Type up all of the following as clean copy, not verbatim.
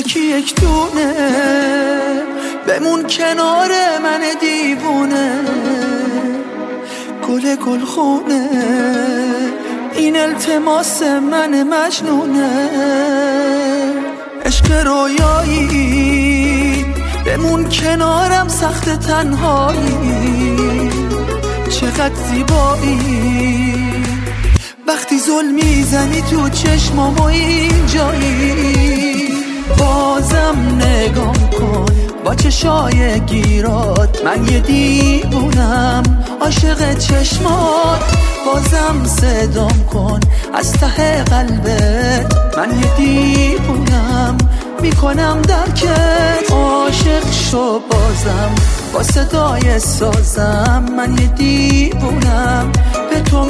یکی یک دونه بمون کنار من دیوونه، گل گلخونه این التماس من مجنونه. عشق رویایی بمون کنارم، سخت تنهایی چقدر زیبایی وقتی ظلم میزنی تو چشمام و این جایی. بازم نگام کن با چشای گیرات، من یه دیوونم عاشق چشمات. بازم صدام کن از ته قلبت، من یه دیوونم میکنم درکت. عاشق شو بازم با صدای سازم، من یه دیوونم به تو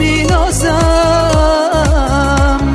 مینازم.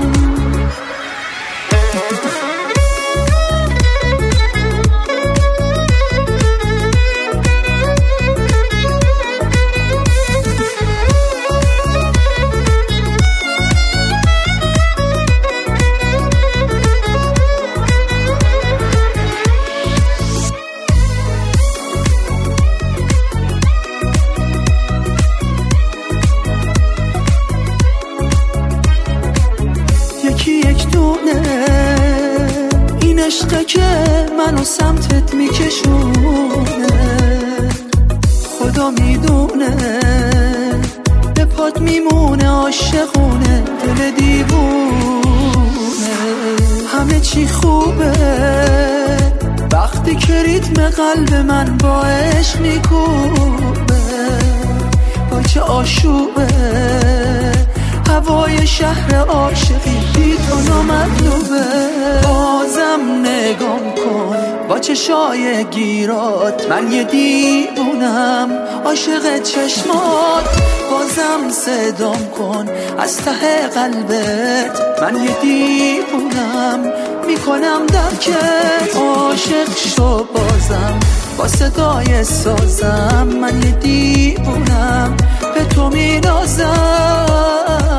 یک دونه این عشقه که منو سمتت میکشونه، خدا میدونه به پات میمونه عاشقونه دل دیوونه. همه چی خوبه وقتی که ریتم قلب من با عشق میکوبه. وای چه آشوبه هوای شهر عاشقی بی تو نامطلوبه. بازم نگام کن با چشای گیرات، من یه دیوونم عاشق چشمات. بازم صدام کن از ته قلبت، من یه دیوونم میکنم درکت. عاشق شو بازم با صدای سازم، من یه دیوونم به تو مینازم.